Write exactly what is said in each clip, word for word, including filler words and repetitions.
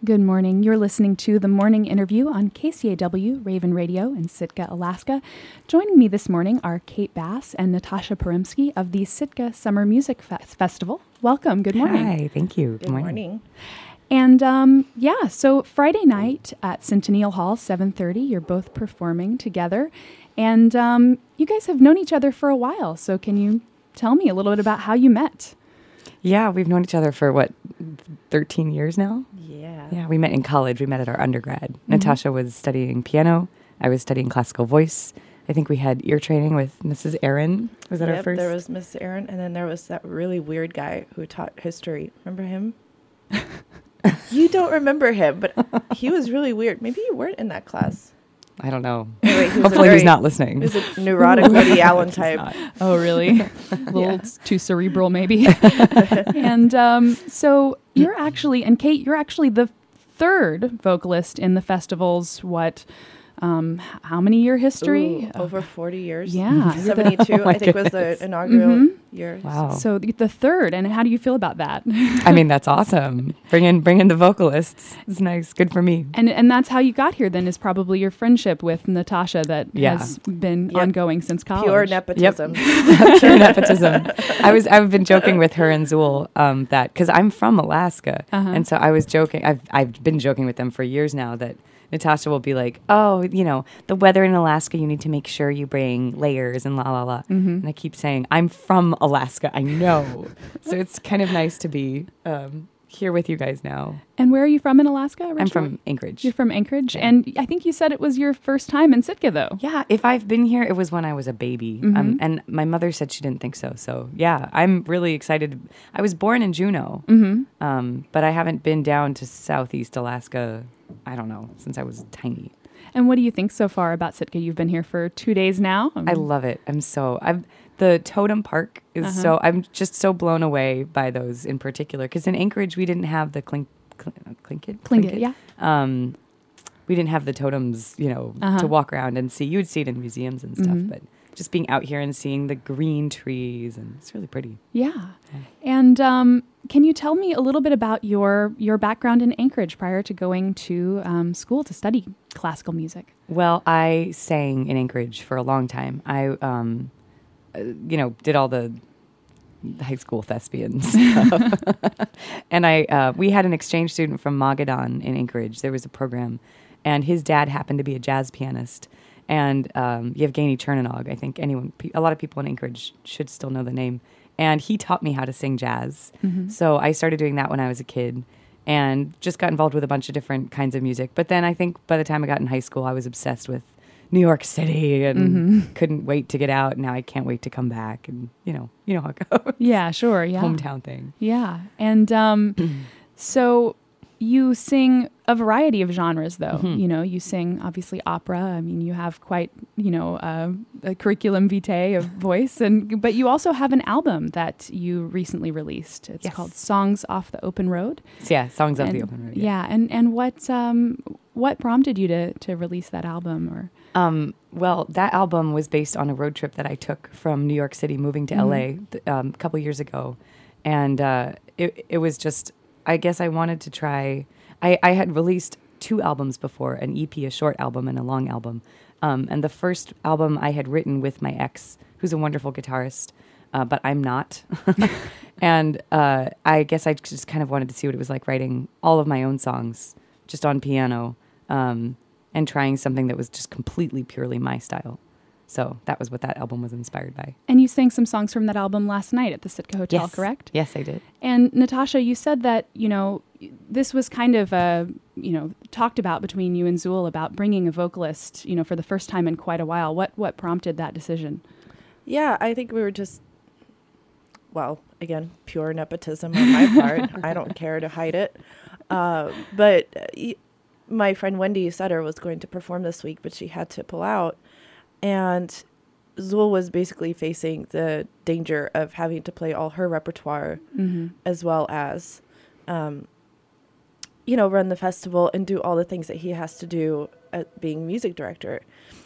Good morning. You're listening to the morning interview on K C A W Raven Radio in Sitka, Alaska. Joining me this morning are Kate Bass and Natasha Poremski of the Sitka Summer Music Fe- Festival. Welcome. Good morning. Hi, thank you. Good, Good morning. morning. And um, yeah, so Friday night at Centennial Hall, seven thirty, you're both performing together. And um, you guys have known each other for a while. So can you tell me a little bit about how you met? Yeah, we've known each other for, what, thirteen years now? Yeah. Yeah, we met in college. We met at our undergrad. Mm-hmm. Natasha was studying piano. I was studying classical voice. I think we had ear training with Missus Aaron. Was that yep, our first? There was Missus Aaron, and then there was that really weird guy who taught history. Remember him? You don't remember him, but he was really weird. Maybe you weren't in that class. I don't know. Anyway, he Hopefully very, he's not listening. He was a neurotic Woody Allen type. Oh, really? A little yeah. too cerebral, maybe. And um, so you're actually, and Kate, you're actually the third vocalist in the festival's, what, um, how many year history? Ooh, over forty years. Yeah. seventy-two, oh I think, goodness. was the inaugural mm-hmm. year. Wow. So the, the third, and how do you feel about that? I mean, that's awesome. Bring in, bring in the vocalists. It's nice. Good for me. And and that's how you got here, then, is probably your friendship with Natasha that yeah. has been yep. ongoing since college. Pure nepotism. Yep. Pure nepotism. I was, I've been joking with her and Zool um, that, because I'm from Alaska, uh-huh. and so I was joking, I've, I've been joking with them for years now that Natasha will be like, oh, you know, the weather in Alaska, you need to make sure you bring layers and la, la, la. Mm-hmm. And I keep saying, I'm from Alaska. I know. So it's kind of nice to be um, here with you guys now. And where are you from in Alaska originally? I'm from Anchorage. You're from Anchorage. Yeah. And I think you said it was your first time in Sitka, though. Yeah. If I've been here, it was when I was a baby. Mm-hmm. Um, and my mother said she didn't think so. So, yeah, I'm really excited. I was born in Juneau, Mm-hmm. um, but I haven't been down to Southeast Alaska, I don't know, since I was tiny. And what do you think so far about Sitka? You've been here for two days now. Um, I love it. I'm so I'm the Totem Park is Uh-huh. so I'm just so blown away by those in particular, because in Anchorage we didn't have the clink clink Tlingit Tlingit, yeah. Um, we didn't have the totems, you know, Uh-huh. to walk around and see. You would see it in museums and stuff, Mhm. but just being out here and seeing the green trees, and it's really pretty. Yeah. Yeah. And um, can you tell me a little bit about your your background in Anchorage prior to going to um, school to study classical music? Well, I sang in Anchorage for a long time. I, um, uh, you know, did all the high school thespian stuff. And I, uh, we had an exchange student from Magadan in Anchorage. There was a program, and his dad happened to be a jazz pianist. And um, Yevgeny Chernonog, I think anyone, pe- a lot of people in Anchorage should still know the name. And he taught me how to sing jazz. Mm-hmm. So I started doing that when I was a kid, and just got involved with a bunch of different kinds of music. But then I think by the time I got in high school, I was obsessed with New York City and Mm-hmm. couldn't wait to get out. Now I can't wait to come back. And, you know, you know how it goes. Yeah, sure. Yeah. Hometown thing. Yeah. And um, so you sing a variety of genres, though. Mhm. You know, you sing, obviously, opera. I mean, you have quite, you know, uh, a curriculum vitae of voice. and But you also have an album that you recently released. It's Yes. called Songs Off the Open Road. So yeah, Songs Off And- the Open Road. Yeah. And, and what um, what prompted you to, to release that album? Or Um, well, that album was based on a road trip that I took from New York City, moving to Mhm. L A th- um, a couple years ago. And uh, it, it was just, I guess I wanted to try, I, I had released two albums before, an E P, a short album, and a long album. Um, and the first album I had written with my ex, who's a wonderful guitarist, uh, but I'm not. And uh, I guess I just kind of wanted to see what it was like writing all of my own songs just on piano. Um, and trying something that was just completely, purely my style. So that was what that album was inspired by. And you sang some songs from that album last night at the Sitka Hotel, Yes. correct? Yes, I did. And Natasha, you said that, you know, this was kind of, uh, you know, talked about between you and Zool about bringing a vocalist, you know, for the first time in quite a while. What what prompted that decision? Yeah, I think we were just, well, again, pure nepotism on my part. I don't care to hide it. Uh, but uh, y- my friend Wendy Sutter was going to perform this week, but she had to pull out. And Zool was basically facing the danger of having to play all her repertoire, Mm-hmm. as well as, um, you know, run the festival and do all the things that he has to do at being music director.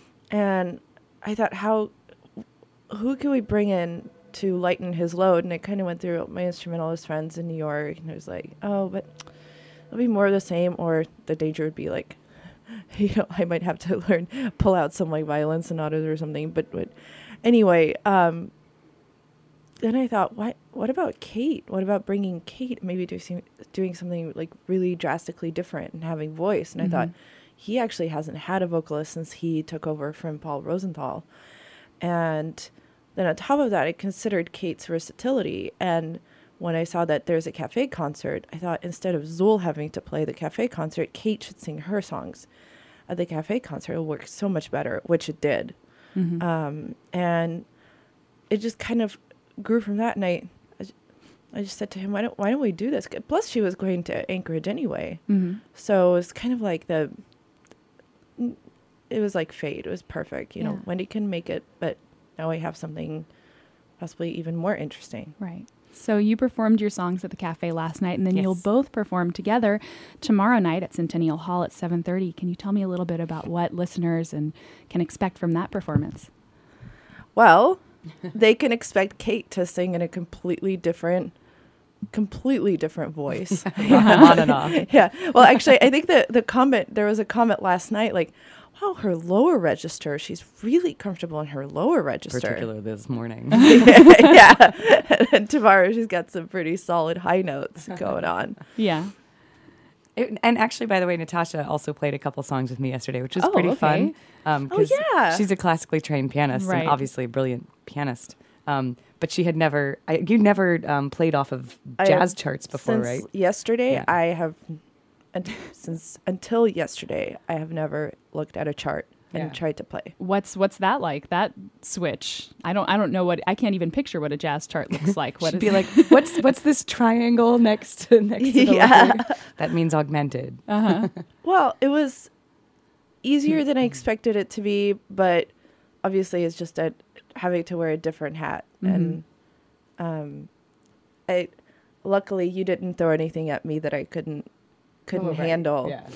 And I thought, how, who can we bring in to lighten his load? And I kind of went through my instrumentalist friends in New York, and I was like, oh, but it'll be more of the same, or the danger would be like, you know, I might have to learn, pull out some like violin sonatas or something. But, but anyway, um, then I thought, what, what about Kate? What about bringing Kate, maybe doing, doing something like really drastically different and having voice? And mm-hmm. I thought, he actually hasn't had a vocalist since he took over from Paul Rosenthal. And then on top of that, I considered Kate's versatility. And when I saw that there's a cafe concert, I thought instead of Zool having to play the cafe concert, Kate should sing her songs at the cafe concert. It'll work so much better, which it did. Mm-hmm. Um, and it just kind of grew from that. And I, I just said to him, why don't, why don't we do this? Plus, she was going to Anchorage anyway. Mm-hmm. So it was kind of like the, it was like fate. It was perfect. You yeah. know, Wendy can make it, but now we have something possibly even more interesting. Right. So you performed your songs at the cafe last night, and then yes. you'll both perform together tomorrow night at Centennial Hall at seven thirty. Can you tell me a little bit about what listeners and can expect from that performance? Well, they can expect Kate to sing in a completely different, completely different voice. On and off. Yeah. Well, actually, I think that the comment, there was a comment last night, like, wow, her lower register, she's really comfortable in her lower register. Particularly this morning. Yeah. And tomorrow she's got some pretty solid high notes going on. Yeah. It, and actually, by the way, Natasha also played a couple songs with me yesterday, which was oh, pretty okay. fun. Um, oh, yeah. She's a classically trained pianist right. and obviously a brilliant pianist. Um, but she had never, I, you never um, played off of jazz charts before, since right? Yesterday, yeah. I have... And since until yesterday, I have never looked at a chart and yeah. tried to play. What's what's that like? That switch? I don't I don't know what I can't even picture what a jazz chart looks like. What She'd is be like? What's what's this triangle next to next to the yeah. letter? That means augmented. Uh-huh. Well, it was easier than I expected it to be, but obviously it's just a, having to wear a different hat. Mm-hmm. And um, I luckily you didn't throw anything at me that I couldn't. couldn't oh, right. handle. Yeah.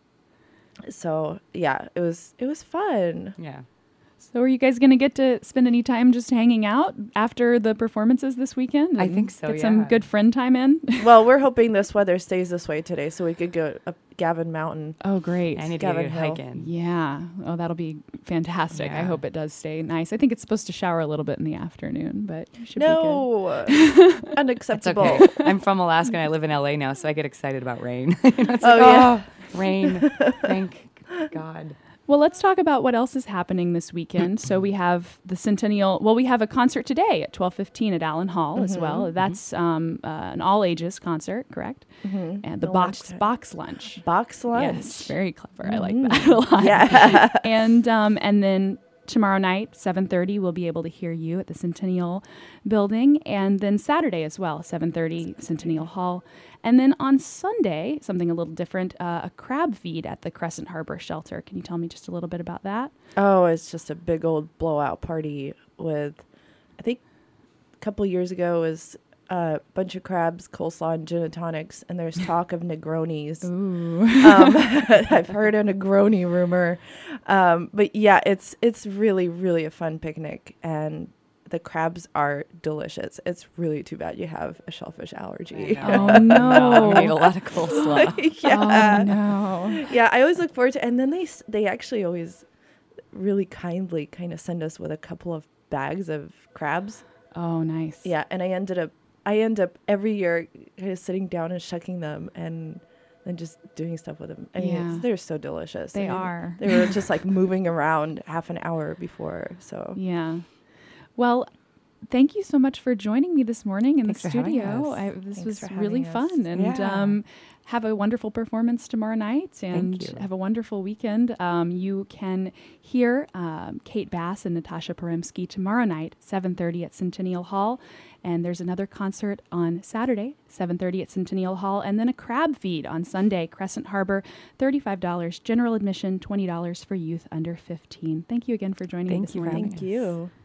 So yeah, it was it was fun. Yeah. So are you guys going to get to spend any time just hanging out after the performances this weekend? I think so, Get yeah. some good friend time in? Well, we're hoping this weather stays this way today so we could go up Gavin Mountain. Oh, great. I need to Gavin go Hill. hiking. Yeah. Oh, that'll be fantastic. Yeah. I hope it does stay nice. I think it's supposed to shower a little bit in the afternoon, but it should No, be good. unacceptable. It's okay. I'm from Alaska and I live in L A now, so I get excited about rain. You know, it's Oh, like, yeah. oh, rain. Thank God. Well, let's talk about what else is happening this weekend. So we have the Centennial. Well, we have a concert today at twelve fifteen at Allen Hall mm-hmm, as well. That's mm-hmm. um, uh, an all ages concert, correct? Mm-hmm. And the, the box lunch box lunch. Box lunch. Yes, very clever. Mm-hmm. I like that a lot. Yeah. and um, and then tomorrow night, seven thirty, we'll be able to hear you at the Centennial Building, and then Saturday as well, seven thirty, Centennial Hall. And then on Sunday, something a little different, uh, a crab feed at the Crescent Harbor Shelter. Can you tell me just a little bit about that? Oh, it's just a big old blowout party with, I think a couple years ago was a bunch of crabs, coleslaw, and gin and tonics, and there's talk of Negronis. Ooh. um, I've heard a Negroni rumor. Um, but yeah, it's it's really, really a fun picnic, and the crabs are delicious. It's really too bad you have a shellfish allergy. Oh, no. I need a lot of coleslaw. Yeah. Oh, no. Yeah, I always look forward to, and then they s- they actually always really kindly kind of send us with a couple of bags of crabs. Oh, nice. Yeah, and I ended up, I end up every year kind of sitting down and shucking them and then just doing stuff with them. I mean, Yeah. it's, they're so delicious. They I mean, are. They were just like moving around half an hour before, so. Yeah. Well, thank you so much for joining me this morning in Thanks the for having studio. us. I, this Thanks was for really having us. fun. And Yeah. um, have a wonderful performance tomorrow night and Thank you. have a wonderful weekend. Um, you can hear um, Kate Bass and Natasha Poremski tomorrow night at seven thirty at Centennial Hall. And there's another concert on Saturday, seven thirty at Centennial Hall, and then a crab feed on Sunday, Crescent Harbor, thirty-five dollars general admission, twenty dollars for youth under fifteen. Thank you again for joining Thank me this you for morning. Thank you.